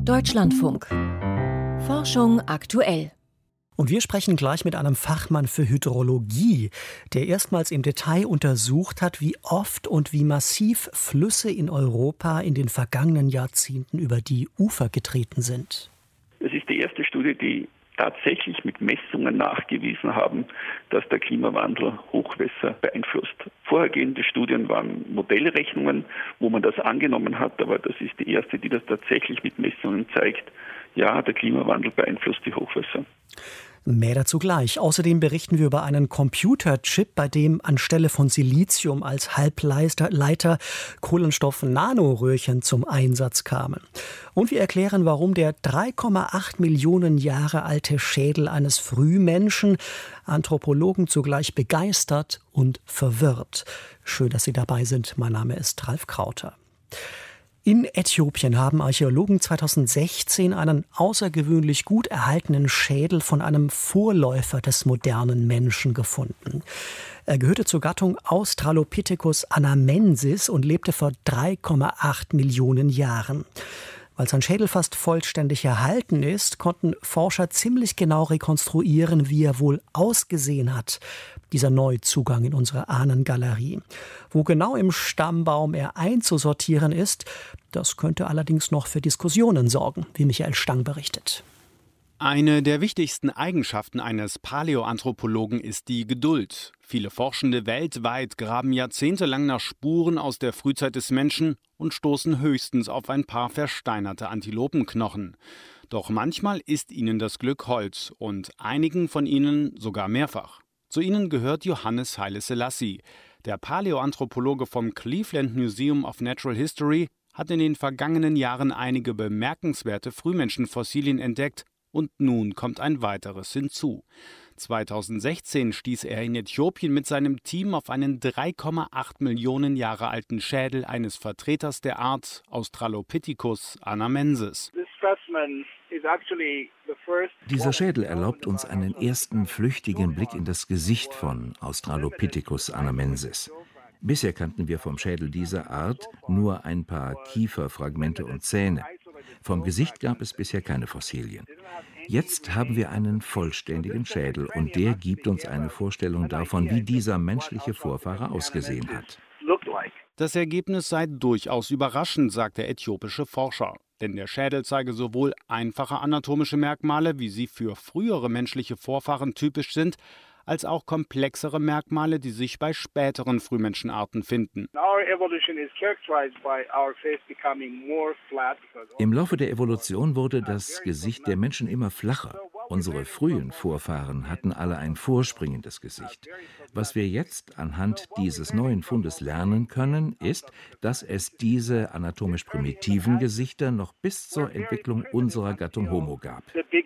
Deutschlandfunk. Forschung aktuell. Und wir sprechen gleich mit einem Fachmann für Hydrologie, der erstmals im Detail untersucht hat, wie oft und wie massiv Flüsse in Europa in den vergangenen Jahrzehnten über die Ufer getreten sind. Es ist die erste Studie, die tatsächlich mit Messungen nachgewiesen haben, dass der Klimawandel Hochwässer beeinflusst. Vorhergehende Studien waren Modellrechnungen, wo man das angenommen hat, aber das ist die erste, die das tatsächlich mit Messungen zeigt. Ja, der Klimawandel beeinflusst die Hochwässer. Mehr dazu gleich. Außerdem berichten wir über einen Computerchip, bei dem anstelle von Silizium als Halbleiter Kohlenstoff-Nanoröhrchen zum Einsatz kamen. Und wir erklären, warum der 3,8 Millionen Jahre alte Schädel eines Frühmenschen Anthropologen zugleich begeistert und verwirrt. Schön, dass Sie dabei sind. Mein Name ist Ralf Krauter. In Äthiopien haben Archäologen 2016 einen außergewöhnlich gut erhaltenen Schädel von einem Vorläufer des modernen Menschen gefunden. Er gehörte zur Gattung Australopithecus anamensis und lebte vor 3,8 Millionen Jahren. Weil sein Schädel fast vollständig erhalten ist, konnten Forscher ziemlich genau rekonstruieren, wie er wohl ausgesehen hat, dieser Neuzugang in unsere Ahnengalerie. Wo genau im Stammbaum er einzusortieren ist, das könnte allerdings noch für Diskussionen sorgen, wie Michael Stang berichtet. Eine der wichtigsten Eigenschaften eines Paläoanthropologen ist die Geduld. Viele Forschende weltweit graben jahrzehntelang nach Spuren aus der Frühzeit des Menschen und stoßen höchstens auf ein paar versteinerte Antilopenknochen. Doch manchmal ist ihnen das Glück hold und einigen von ihnen sogar mehrfach. Zu ihnen gehört Johannes Haile Selassie. Der Paläoanthropologe vom Cleveland Museum of Natural History hat in den vergangenen Jahren einige bemerkenswerte Frühmenschenfossilien entdeckt und nun kommt ein weiteres hinzu. 2016 stieß er in Äthiopien mit seinem Team auf einen 3,8 Millionen Jahre alten Schädel eines Vertreters der Art Australopithecus anamensis. Dieser Schädel erlaubt uns einen ersten flüchtigen Blick in das Gesicht von Australopithecus anamensis. Bisher kannten wir vom Schädel dieser Art nur ein paar Kieferfragmente und Zähne. Vom Gesicht gab es bisher keine Fossilien. Jetzt haben wir einen vollständigen Schädel und der gibt uns eine Vorstellung davon, wie dieser menschliche Vorfahre ausgesehen hat. Das Ergebnis sei durchaus überraschend, sagt der äthiopische Forscher. Denn der Schädel zeige sowohl einfache anatomische Merkmale, wie sie für frühere menschliche Vorfahren typisch sind, als auch komplexere Merkmale, die sich bei späteren Frühmenschenarten finden. Im Laufe der Evolution wurde das Gesicht der Menschen immer flacher. Unsere frühen Vorfahren hatten alle ein vorspringendes Gesicht. Was wir jetzt anhand dieses neuen Fundes lernen können, ist, dass es diese anatomisch primitiven Gesichter noch bis zur Entwicklung unserer Gattung Homo gab.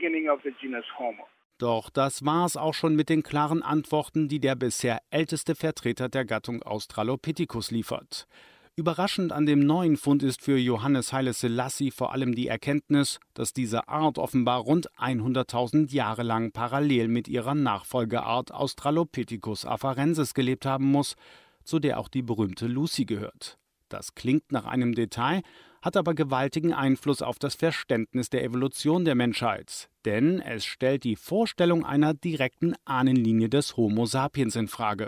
Doch das war es auch schon mit den klaren Antworten, die der bisher älteste Vertreter der Gattung Australopithecus liefert. Überraschend an dem neuen Fund ist für Johannes Haile Selassie vor allem die Erkenntnis, dass diese Art offenbar rund 100.000 Jahre lang parallel mit ihrer Nachfolgeart Australopithecus afarensis gelebt haben muss, zu der auch die berühmte Lucy gehört. Das klingt nach einem Detail, hat aber gewaltigen Einfluss auf das Verständnis der Evolution der Menschheit. Denn es stellt die Vorstellung einer direkten Ahnenlinie des Homo sapiens in Frage.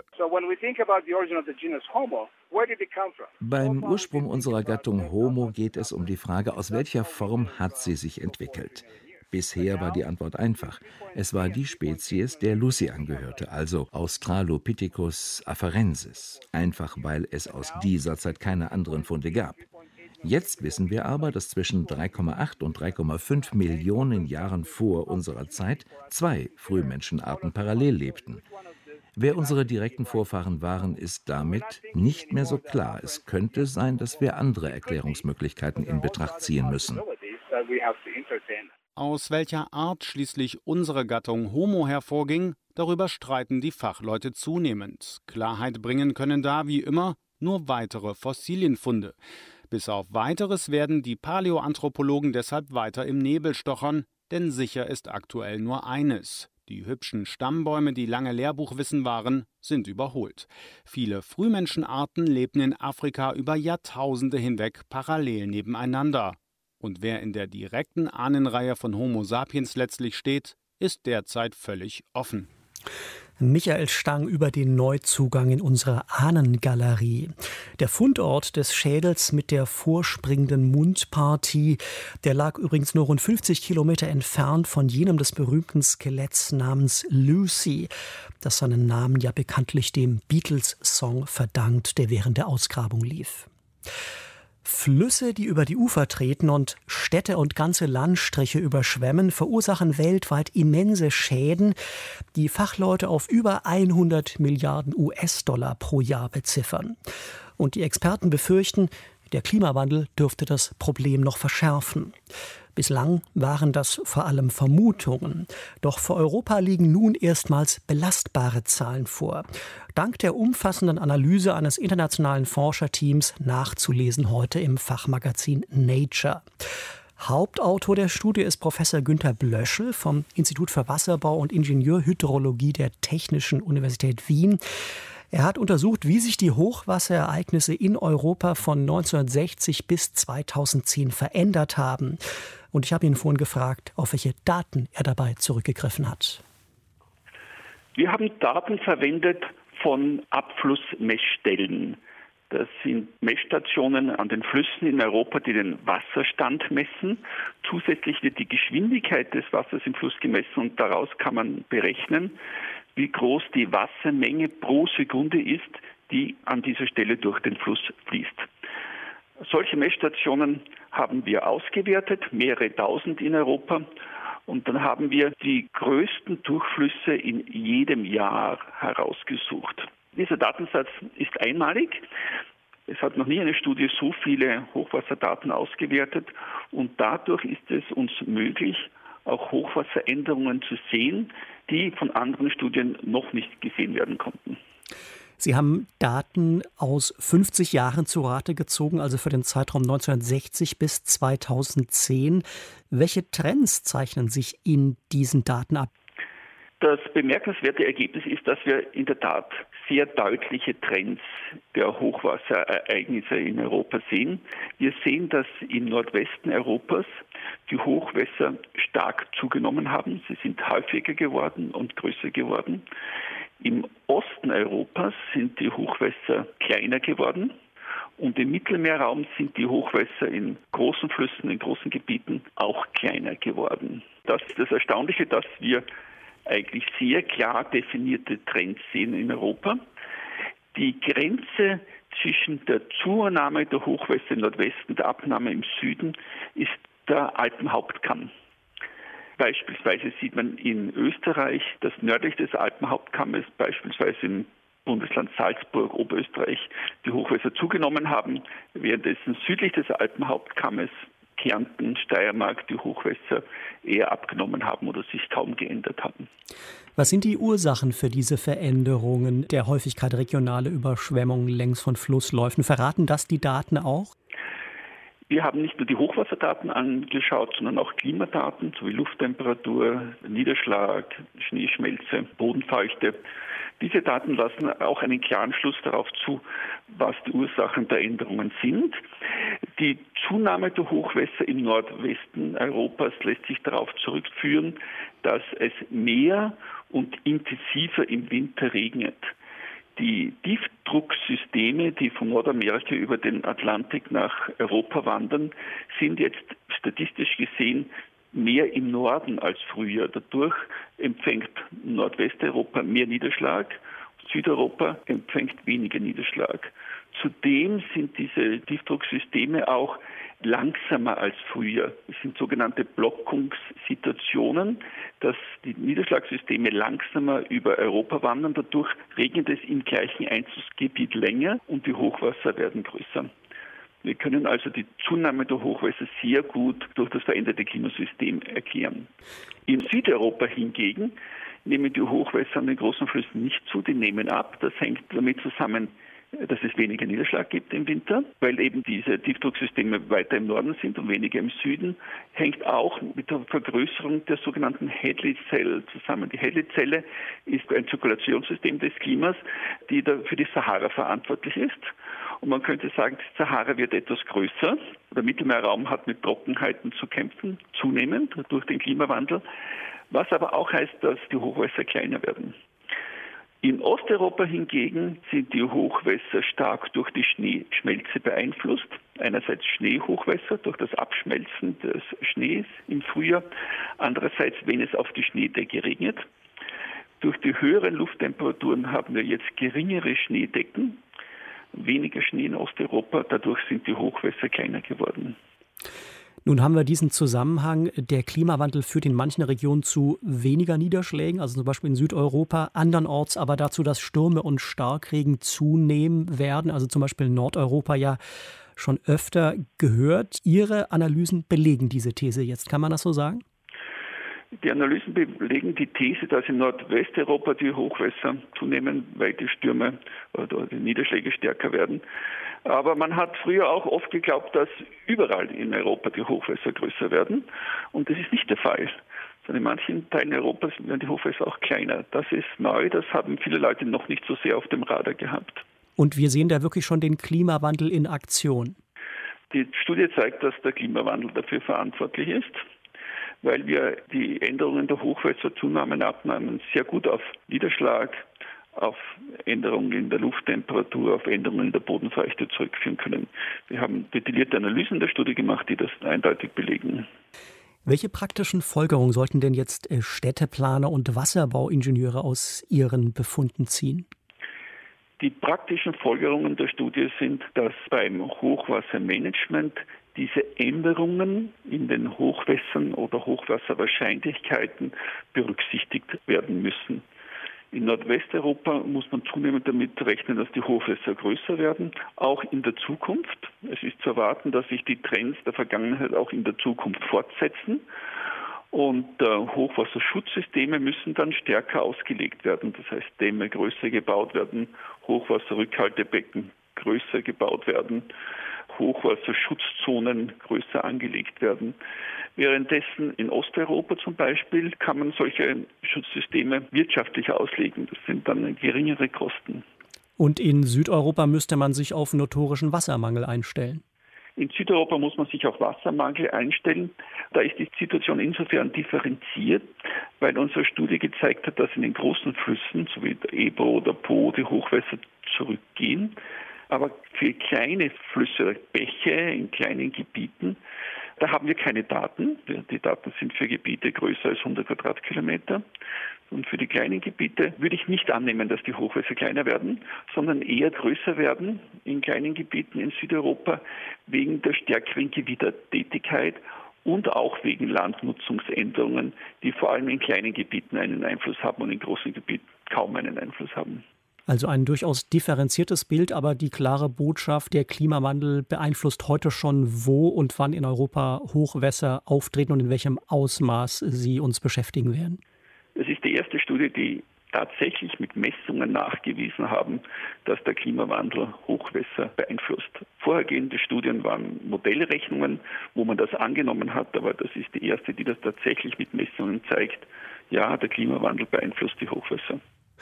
Beim Ursprung unserer Gattung Homo geht es um die Frage, aus welcher Form hat sie sich entwickelt. Bisher war die Antwort einfach. Es war die Spezies, der Lucy angehörte, also Australopithecus afarensis. Einfach weil es aus dieser Zeit keine anderen Funde gab. Jetzt wissen wir aber, dass zwischen 3,8 und 3,5 Millionen Jahren vor unserer Zeit zwei Frühmenschenarten parallel lebten. Wer unsere direkten Vorfahren waren, ist damit nicht mehr so klar. Es könnte sein, dass wir andere Erklärungsmöglichkeiten in Betracht ziehen müssen. Aus welcher Art schließlich unsere Gattung Homo hervorging, darüber streiten die Fachleute zunehmend. Klarheit bringen können da, wie immer, nur weitere Fossilienfunde. Bis auf Weiteres werden die Paläoanthropologen deshalb weiter im Nebel stochern, denn sicher ist aktuell nur eines: Die hübschen Stammbäume, die lange Lehrbuchwissen waren, sind überholt. Viele Frühmenschenarten lebten in Afrika über Jahrtausende hinweg parallel nebeneinander. Und wer in der direkten Ahnenreihe von Homo sapiens letztlich steht, ist derzeit völlig offen. Michael Stang über den Neuzugang in unserer Ahnengalerie. Der Fundort des Schädels mit der vorspringenden Mundpartie, der lag übrigens nur rund 50 Kilometer entfernt von jenem des berühmten Skeletts namens Lucy, das seinen Namen ja bekanntlich dem Beatles-Song verdankt, der während der Ausgrabung lief. Flüsse, die über die Ufer treten und Städte und ganze Landstriche überschwemmen, verursachen weltweit immense Schäden, die Fachleute auf über 100 Milliarden US-Dollar pro Jahr beziffern. Und die Experten befürchten, der Klimawandel dürfte das Problem noch verschärfen. Bislang waren das vor allem Vermutungen. Doch für Europa liegen nun erstmals belastbare Zahlen vor. Dank der umfassenden Analyse eines internationalen Forscherteams nachzulesen heute im Fachmagazin Nature. Hauptautor der Studie ist Professor Günter Blöschel vom Institut für Wasserbau und Ingenieurhydrologie der Technischen Universität Wien. Er hat untersucht, wie sich die Hochwasserereignisse in Europa von 1960 bis 2010 verändert haben. Und ich habe ihn vorhin gefragt, auf welche Daten er dabei zurückgegriffen hat. Wir haben Daten verwendet von Abflussmessstellen. Das sind Messstationen an den Flüssen in Europa, die den Wasserstand messen. Zusätzlich wird die Geschwindigkeit des Wassers im Fluss gemessen und daraus kann man berechnen, wie groß die Wassermenge pro Sekunde ist, die an dieser Stelle durch den Fluss fließt. Solche Messstationen haben wir ausgewertet, mehrere tausend in Europa. Und dann haben wir die größten Durchflüsse in jedem Jahr herausgesucht. Dieser Datensatz ist einmalig. Es hat noch nie eine Studie so viele Hochwasserdaten ausgewertet. Und dadurch ist es uns möglich, auch Hochwasseränderungen zu sehen, die von anderen Studien noch nicht gesehen werden konnten. Sie haben Daten aus 50 Jahren zu Rate gezogen, also für den Zeitraum 1960 bis 2010. Welche Trends zeichnen sich in diesen Daten ab? Das bemerkenswerte Ergebnis ist, dass wir in der Tat sehr deutliche Trends der Hochwasserereignisse in Europa sehen. Wir sehen, dass im Nordwesten Europas die Hochwässer stark zugenommen haben. Sie sind häufiger geworden und größer geworden. Im Osten Europas sind die Hochwässer kleiner geworden. Und im Mittelmeerraum sind die Hochwässer in großen Flüssen, in großen Gebieten auch kleiner geworden. Das ist das Erstaunliche, dass wir eigentlich sehr klar definierte Trends sehen in Europa. Die Grenze zwischen der Zunahme der Hochwässer im Nordwesten und der Abnahme im Süden ist der Alpenhauptkamm. Beispielsweise sieht man in Österreich, dass nördlich des Alpenhauptkammes, beispielsweise im Bundesland Salzburg, Oberösterreich, die Hochwässer zugenommen haben, währenddessen südlich des Alpenhauptkammes Kärnten, Steiermark die Hochwässer eher abgenommen haben oder sich kaum geändert haben. Was sind die Ursachen für diese Veränderungen der Häufigkeit regionaler Überschwemmungen längs von Flussläufen? Verraten das die Daten auch? Wir haben nicht nur die Hochwasserdaten angeschaut, sondern auch Klimadaten sowie Lufttemperatur, Niederschlag, Schneeschmelze, Bodenfeuchte. Diese Daten lassen auch einen klaren Schluss darauf zu, was die Ursachen der Änderungen sind. Die Zunahme der Hochwässer im Nordwesten Europas lässt sich darauf zurückführen, dass es mehr und intensiver im Winter regnet. Die Tiefdrucksysteme, die von Nordamerika über den Atlantik nach Europa wandern, sind jetzt statistisch gesehen mehr im Norden als früher. Dadurch empfängt Nordwesteuropa mehr Niederschlag, Südeuropa empfängt weniger Niederschlag. Zudem sind diese Tiefdrucksysteme auch langsamer als früher. Es sind sogenannte Blockungssituationen, dass die Niederschlagssysteme langsamer über Europa wandern. Dadurch regnet es im gleichen Einzugsgebiet länger und die Hochwasser werden größer. Wir können also die Zunahme der Hochwässer sehr gut durch das veränderte Klimasystem erklären. In Südeuropa hingegen nehmen die Hochwässer an den großen Flüssen nicht zu, die nehmen ab. Das hängt damit zusammen, dass es weniger Niederschlag gibt im Winter, weil eben diese Tiefdrucksysteme weiter im Norden sind und weniger im Süden, hängt auch mit der Vergrößerung der sogenannten Hadley-Zelle zusammen. Die Hadley-Zelle ist ein Zirkulationssystem des Klimas, die für die Sahara verantwortlich ist. Und man könnte sagen, die Sahara wird etwas größer. Der Mittelmeerraum hat mit Trockenheiten zu kämpfen, zunehmend durch den Klimawandel, was aber auch heißt, dass die Hochwässer kleiner werden. In Osteuropa hingegen sind die Hochwässer stark durch die Schneeschmelze beeinflusst. Einerseits Schneehochwässer durch das Abschmelzen des Schnees im Frühjahr, andererseits, wenn es auf die Schneedecke regnet. Durch die höheren Lufttemperaturen haben wir jetzt geringere Schneedecken, weniger Schnee in Osteuropa, dadurch sind die Hochwässer kleiner geworden. Nun haben wir diesen Zusammenhang, der Klimawandel führt in manchen Regionen zu weniger Niederschlägen, also zum Beispiel in Südeuropa, andernorts aber dazu, dass Stürme und Starkregen zunehmen werden, also zum Beispiel in Nordeuropa ja schon öfter gehört. Ihre Analysen belegen diese These jetzt, kann man das so sagen? Die Analysen belegen die These, dass in Nordwesteuropa die Hochwässer zunehmen, weil die Stürme oder die Niederschläge stärker werden. Aber man hat früher auch oft geglaubt, dass überall in Europa die Hochwässer größer werden. Und das ist nicht der Fall. Sondern in manchen Teilen Europas werden die Hochwässer auch kleiner. Das ist neu, das haben viele Leute noch nicht so sehr auf dem Radar gehabt. Und wir sehen da wirklich schon den Klimawandel in Aktion. Die Studie zeigt, dass der Klimawandel dafür verantwortlich ist, weil wir die Änderungen der Hochwasserzunahmen, Abnahmen sehr gut auf Niederschlag, auf Änderungen in der Lufttemperatur, auf Änderungen in der Bodenfeuchte zurückführen können. Wir haben detaillierte Analysen der Studie gemacht, die das eindeutig belegen. Welche praktischen Folgerungen sollten denn jetzt Städteplaner und Wasserbauingenieure aus Ihren Befunden ziehen? Die praktischen Folgerungen der Studie sind, dass beim Hochwassermanagement diese Änderungen in den Hochwässern oder Hochwasserwahrscheinlichkeiten berücksichtigt werden müssen. In Nordwesteuropa muss man zunehmend damit rechnen, dass die Hochwässer größer werden, auch in der Zukunft. Es ist zu erwarten, dass sich die Trends der Vergangenheit auch in der Zukunft fortsetzen. Und Hochwasserschutzsysteme müssen dann stärker ausgelegt werden. Das heißt, Dämme größer gebaut werden, Hochwasserrückhaltebecken größer gebaut werden, Hochwasserschutzzonen größer angelegt werden. Währenddessen in Osteuropa zum Beispiel kann man solche Schutzsysteme wirtschaftlicher auslegen. Das sind dann geringere Kosten. Und in Südeuropa müsste man sich auf notorischen Wassermangel einstellen? In Südeuropa muss man sich auf Wassermangel einstellen. Da ist die Situation insofern differenziert, weil unsere Studie gezeigt hat, dass in den großen Flüssen, so wie der Ebro oder Po, die Hochwässer zurückgehen. Aber für kleine Flüsse, Bäche in kleinen Gebieten, da haben wir keine Daten. Die Daten sind für Gebiete größer als 100 Quadratkilometer. Und für die kleinen Gebiete würde ich nicht annehmen, dass die Hochwässer kleiner werden, sondern eher größer werden in kleinen Gebieten in Südeuropa wegen der stärkeren Gewittertätigkeit und auch wegen Landnutzungsänderungen, die vor allem in kleinen Gebieten einen Einfluss haben und in großen Gebieten kaum einen Einfluss haben. Also ein durchaus differenziertes Bild, aber die klare Botschaft, der Klimawandel beeinflusst heute schon, wo und wann in Europa Hochwässer auftreten und in welchem Ausmaß sie uns beschäftigen werden. Es ist die erste Studie, die tatsächlich mit Messungen nachgewiesen haben, dass der Klimawandel Hochwässer beeinflusst. Vorhergehende Studien waren Modellrechnungen, wo man das angenommen hat, aber das ist die erste, die das tatsächlich mit Messungen zeigt. Ja, der Klimawandel beeinflusst die Hochwässer.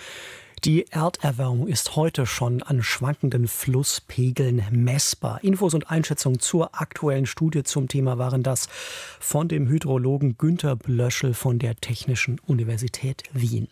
Die Erderwärmung ist heute schon an schwankenden Flusspegeln messbar. Infos und Einschätzungen zur aktuellen Studie zum Thema waren das von dem Hydrologen Günter Blöschel von der Technischen Universität Wien.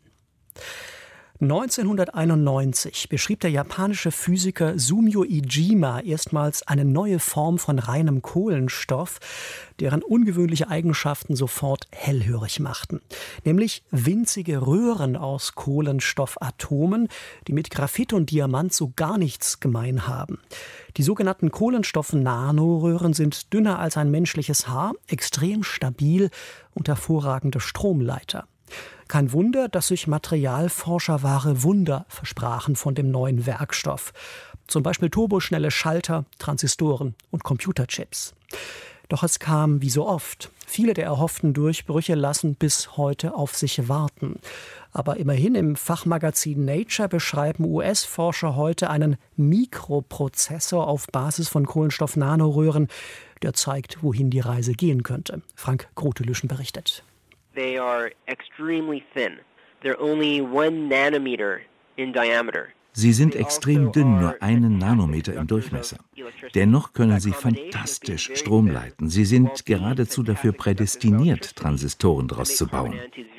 1991 beschrieb der japanische Physiker Sumio Iijima erstmals eine neue Form von reinem Kohlenstoff, deren ungewöhnliche Eigenschaften sofort hellhörig machten. Nämlich winzige Röhren aus Kohlenstoffatomen, die mit Graphit und Diamant so gar nichts gemein haben. Die sogenannten Kohlenstoff-Nanoröhren sind dünner als ein menschliches Haar, extrem stabil und hervorragende Stromleiter. Kein Wunder, dass sich Materialforscher wahre Wunder versprachen von dem neuen Werkstoff. Zum Beispiel turboschnelle Schalter, Transistoren und Computerchips. Doch es kam wie so oft. Viele der erhofften Durchbrüche lassen bis heute auf sich warten. Aber immerhin im Fachmagazin Nature beschreiben US-Forscher heute einen Mikroprozessor auf Basis von Kohlenstoff-Nanoröhren, der zeigt, wohin die Reise gehen könnte. Frank Grotelüschen berichtet. They are extremely thin. They're only 1 nanometer in diameter. Sie sind extrem dünn, nur 1 Nanometer im Durchmesser. Dennoch können sie fantastisch Strom leiten. Sie sind geradezu dafür prädestiniert, Transistoren daraus zu bauen.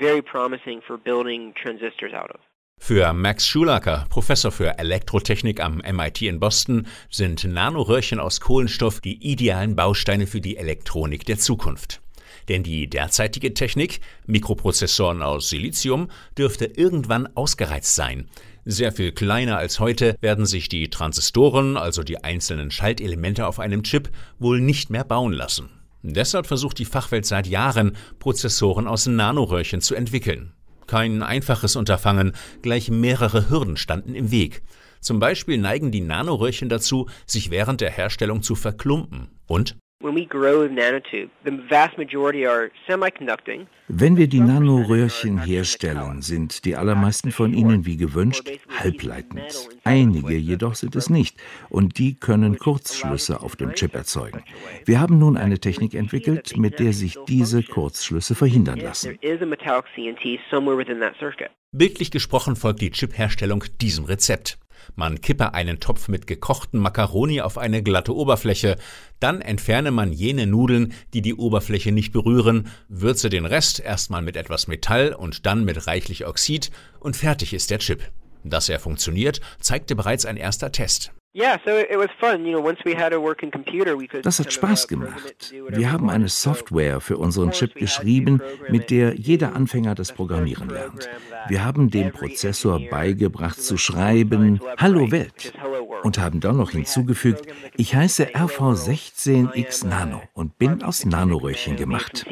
Für Max Schulacker, Professor für Elektrotechnik am MIT in Boston, sind Nanoröhrchen aus Kohlenstoff die idealen Bausteine für die Elektronik der Zukunft. Denn die derzeitige Technik, Mikroprozessoren aus Silizium, dürfte irgendwann ausgereizt sein. Sehr viel kleiner als heute werden sich die Transistoren, also die einzelnen Schaltelemente auf einem Chip, wohl nicht mehr bauen lassen. Deshalb versucht die Fachwelt seit Jahren, Prozessoren aus Nanoröhrchen zu entwickeln. Kein einfaches Unterfangen, gleich mehrere Hürden standen im Weg. Zum Beispiel neigen die Nanoröhrchen dazu, sich während der Herstellung zu verklumpen. Und wenn wir die Nanoröhrchen herstellen, sind die allermeisten von ihnen wie gewünscht halbleitend. Einige jedoch sind es nicht und die können Kurzschlüsse auf dem Chip erzeugen. Wir haben nun eine Technik entwickelt, mit der sich diese Kurzschlüsse verhindern lassen. Bildlich gesprochen folgt die Chipherstellung diesem Rezept. Man kippe einen Topf mit gekochten Macaroni auf eine glatte Oberfläche, dann entferne man jene Nudeln, die die Oberfläche nicht berühren, würze den Rest erstmal mit etwas Metall und dann mit reichlich Oxid und fertig ist der Chip. Dass er funktioniert, zeigte bereits ein erster Test. Das hat Spaß gemacht. Wir haben eine Software für unseren Chip geschrieben, mit der jeder Anfänger das Programmieren lernt. Wir haben dem Prozessor beigebracht zu schreiben „Hallo Welt" und haben dann noch hinzugefügt, ich heiße RV16X Nano und bin aus Nanoröhrchen gemacht.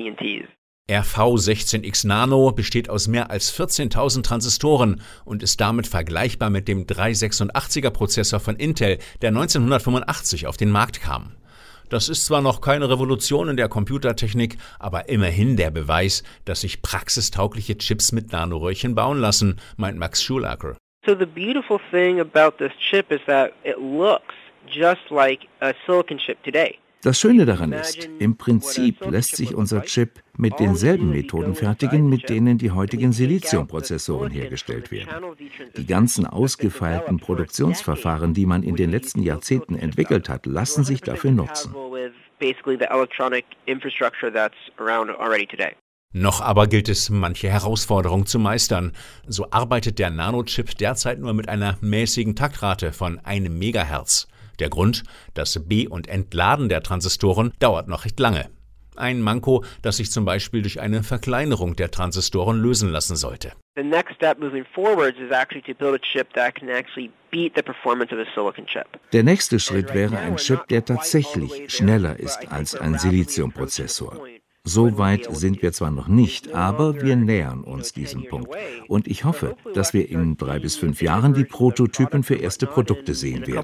RV16X Nano besteht aus mehr als 14.000 Transistoren und ist damit vergleichbar mit dem 386er-Prozessor von Intel, der 1985 auf den Markt kam. Das ist zwar noch keine Revolution in der Computertechnik, aber immerhin der Beweis, dass sich praxistaugliche Chips mit Nanoröhrchen bauen lassen, meint Max Schulacker. So the beautiful thing about this chip is that it looks just like a silicon chip today. Das Schöne daran ist, im Prinzip lässt sich unser Chip mit denselben Methoden fertigen, mit denen die heutigen Siliziumprozessoren hergestellt werden. Die ganzen ausgefeilten Produktionsverfahren, die man in den letzten Jahrzehnten entwickelt hat, lassen sich dafür nutzen. Noch aber gilt es, manche Herausforderung zu meistern. So arbeitet der Nanochip derzeit nur mit einer mäßigen Taktrate von 1 Megahertz. Der Grund, das Be- und Entladen der Transistoren dauert noch recht lange. Ein Manko, das sich zum Beispiel durch eine Verkleinerung der Transistoren lösen lassen sollte. Der nächste Schritt wäre ein Chip, der tatsächlich schneller ist als ein Siliziumprozessor. So weit sind wir zwar noch nicht, aber wir nähern uns diesem Punkt. Und ich hoffe, dass wir in 3 bis 5 Jahren die Prototypen für erste Produkte sehen werden.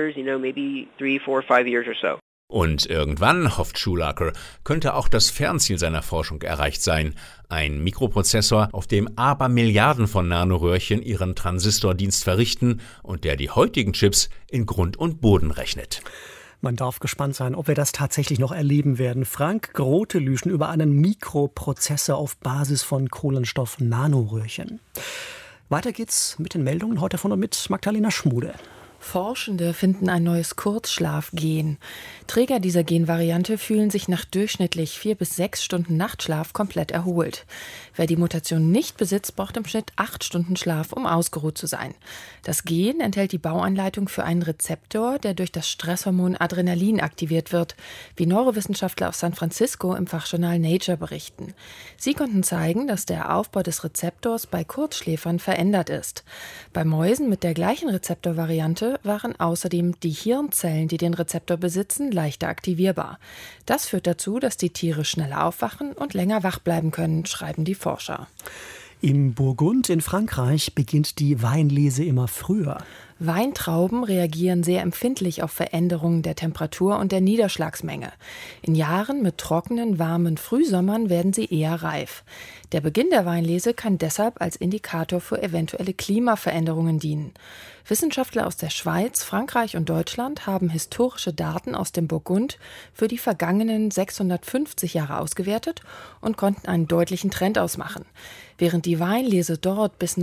Und irgendwann, hofft Schulacker, könnte auch das Fernziel seiner Forschung erreicht sein. Ein Mikroprozessor, auf dem Abermilliarden von Nanoröhrchen ihren Transistordienst verrichten und der die heutigen Chips in Grund und Boden rechnet. Man darf gespannt sein, ob wir das tatsächlich noch erleben werden. Frank Grotelüschen über einen Mikroprozessor auf Basis von Kohlenstoff-Nanoröhrchen. Weiter geht's mit den Meldungen heute von und mit Magdalena Schmude. Forschende finden ein neues Kurzschlafgen. Träger dieser Genvariante fühlen sich nach durchschnittlich 4 bis 6 Stunden Nachtschlaf komplett erholt. Wer die Mutation nicht besitzt, braucht im Schnitt 8 Stunden Schlaf, um ausgeruht zu sein. Das Gen enthält die Bauanleitung für einen Rezeptor, der durch das Stresshormon Adrenalin aktiviert wird, wie Neurowissenschaftler aus San Francisco im Fachjournal Nature berichten. Sie konnten zeigen, dass der Aufbau des Rezeptors bei Kurzschläfern verändert ist. Bei Mäusen mit der gleichen Rezeptorvariante waren außerdem die Hirnzellen, die den Rezeptor besitzen, leichter aktivierbar. Das führt dazu, dass die Tiere schneller aufwachen und länger wach bleiben können, schreiben die Forscher. Im Burgund in Frankreich beginnt die Weinlese immer früher. Weintrauben reagieren sehr empfindlich auf Veränderungen der Temperatur und der Niederschlagsmenge. In Jahren mit trockenen, warmen Frühsommern werden sie eher reif. Der Beginn der Weinlese kann deshalb als Indikator für eventuelle Klimaveränderungen dienen. Wissenschaftler aus der Schweiz, Frankreich und Deutschland haben historische Daten aus dem Burgund für die vergangenen 650 Jahre ausgewertet und konnten einen deutlichen Trend ausmachen. Während die Weinlese dort bis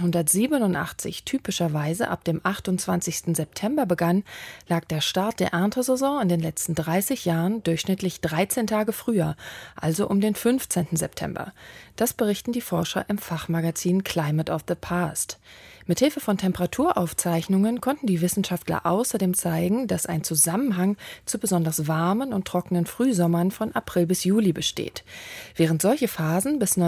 1987 typischerweise ab dem 28. September begann, lag der Start der Erntesaison in den letzten 30 Jahren durchschnittlich 13 Tage früher, also um den 15. September. Das berichten die Forscher im Fachmagazin Climate of the Past. Mithilfe von Temperaturaufzeichnungen konnten die Wissenschaftler außerdem zeigen, dass ein Zusammenhang zu besonders warmen und trockenen Frühsommern von April bis Juli besteht. Während solche Phasen bis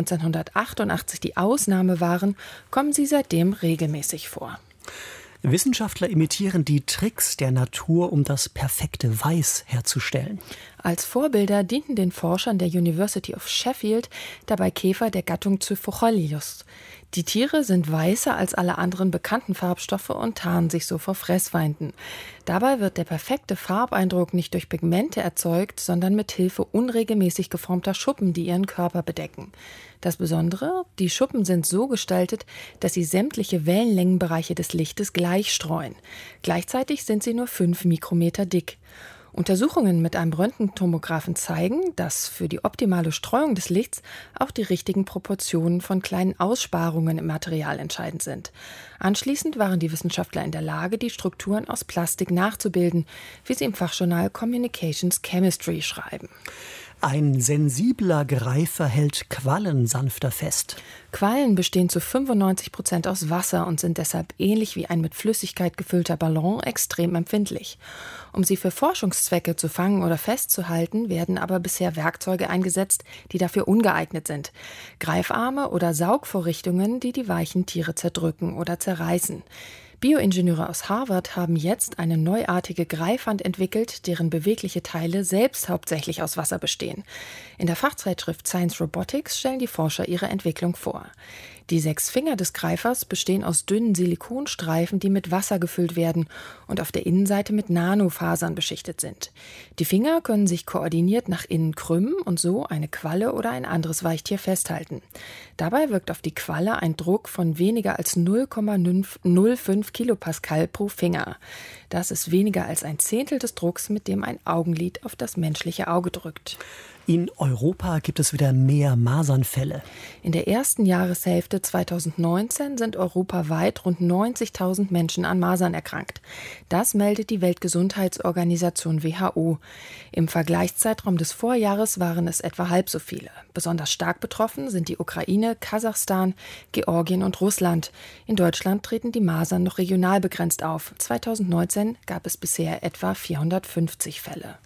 1988 die Ausnahme waren, kommen sie seitdem regelmäßig vor. Wissenschaftler imitieren die Tricks der Natur, um das perfekte Weiß herzustellen. Als Vorbilder dienten den Forschern der University of Sheffield dabei Käfer der Gattung Zyphocholius. Die Tiere sind weißer als alle anderen bekannten Farbstoffe und tarnen sich so vor Fressfeinden. Dabei wird der perfekte Farbeindruck nicht durch Pigmente erzeugt, sondern mit Hilfe unregelmäßig geformter Schuppen, die ihren Körper bedecken. Das Besondere: Die Schuppen sind so gestaltet, dass sie sämtliche Wellenlängenbereiche des Lichtes gleich streuen. Gleichzeitig sind sie nur 5 Mikrometer dick. Untersuchungen mit einem Röntgentomographen zeigen, dass für die optimale Streuung des Lichts auch die richtigen Proportionen von kleinen Aussparungen im Material entscheidend sind. Anschließend waren die Wissenschaftler in der Lage, die Strukturen aus Plastik nachzubilden, wie sie im Fachjournal Communications Chemistry schreiben. Ein sensibler Greifer hält Quallen sanfter fest. Quallen bestehen zu 95% aus Wasser und sind deshalb ähnlich wie ein mit Flüssigkeit gefüllter Ballon extrem empfindlich. Um sie für Forschungszwecke zu fangen oder festzuhalten, werden aber bisher Werkzeuge eingesetzt, die dafür ungeeignet sind. Greifarme oder Saugvorrichtungen, die die weichen Tiere zerdrücken oder zerreißen. Bioingenieure aus Harvard haben jetzt eine neuartige Greifhand entwickelt, deren bewegliche Teile selbst hauptsächlich aus Wasser bestehen. In der Fachzeitschrift Science Robotics stellen die Forscher ihre Entwicklung vor. Die 6 Finger des Greifers bestehen aus dünnen Silikonstreifen, die mit Wasser gefüllt werden und auf der Innenseite mit Nanofasern beschichtet sind. Die Finger können sich koordiniert nach innen krümmen und so eine Qualle oder ein anderes Weichtier festhalten. Dabei wirkt auf die Qualle ein Druck von weniger als 0,05 Kilopascal pro Finger. Das ist weniger als ein Zehntel des Drucks, mit dem ein Augenlid auf das menschliche Auge drückt. In Europa gibt es wieder mehr Masernfälle. In der ersten Jahreshälfte 2019 sind europaweit rund 90.000 Menschen an Masern erkrankt. Das meldet die Weltgesundheitsorganisation WHO. Im Vergleichszeitraum des Vorjahres waren es etwa halb so viele. Besonders stark betroffen sind die Ukraine, Kasachstan, Georgien und Russland. In Deutschland treten die Masern noch regional begrenzt auf. 2019 gab es bisher etwa 450 Fälle.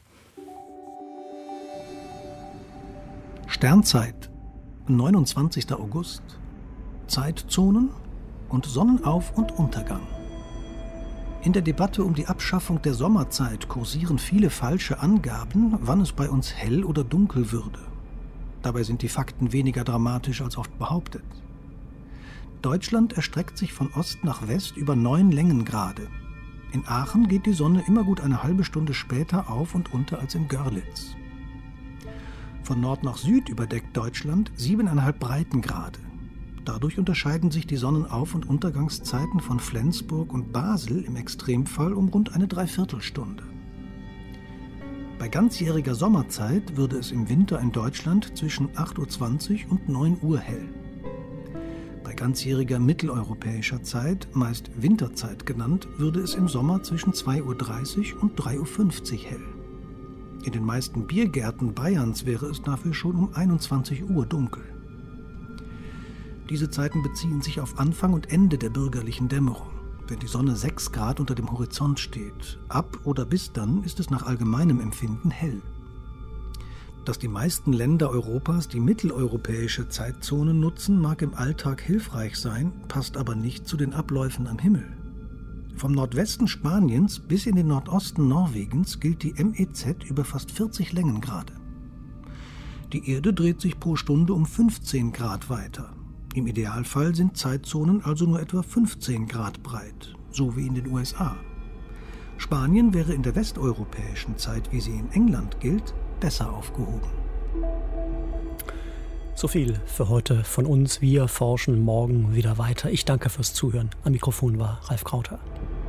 Sternzeit, 29. August, Zeitzonen und Sonnenauf- und Untergang. In der Debatte um die Abschaffung der Sommerzeit kursieren viele falsche Angaben, wann es bei uns hell oder dunkel würde. Dabei sind die Fakten weniger dramatisch als oft behauptet. Deutschland erstreckt sich von Ost nach West über 9 Längengrade. In Aachen geht die Sonne immer gut eine halbe Stunde später auf und unter als in Görlitz. Von Nord nach Süd überdeckt Deutschland 7,5 Breitengrade. Dadurch unterscheiden sich die Sonnenauf- und Untergangszeiten von Flensburg und Basel im Extremfall um rund eine Dreiviertelstunde. Bei ganzjähriger Sommerzeit würde es im Winter in Deutschland zwischen 8:20 Uhr und 9 Uhr hell. Bei ganzjähriger mitteleuropäischer Zeit, meist Winterzeit genannt, würde es im Sommer zwischen 2:30 Uhr und 3:50 Uhr hell. In den meisten Biergärten Bayerns wäre es dafür schon um 21 Uhr dunkel. Diese Zeiten beziehen sich auf Anfang und Ende der bürgerlichen Dämmerung, wenn die Sonne 6 Grad unter dem Horizont steht. Ab oder bis dann ist es nach allgemeinem Empfinden hell. Dass die meisten Länder Europas die mitteleuropäische Zeitzone nutzen, mag im Alltag hilfreich sein, passt aber nicht zu den Abläufen am Himmel. Vom Nordwesten Spaniens bis in den Nordosten Norwegens gilt die MEZ über fast 40 Längengrade. Die Erde dreht sich pro Stunde um 15 Grad weiter. Im Idealfall sind Zeitzonen also nur etwa 15 Grad breit, so wie in den USA. Spanien wäre in der westeuropäischen Zeit, wie sie in England gilt, besser aufgehoben. So viel für heute von uns. Wir forschen morgen wieder weiter. Ich danke fürs Zuhören. Am Mikrofon war Ralf Krauter.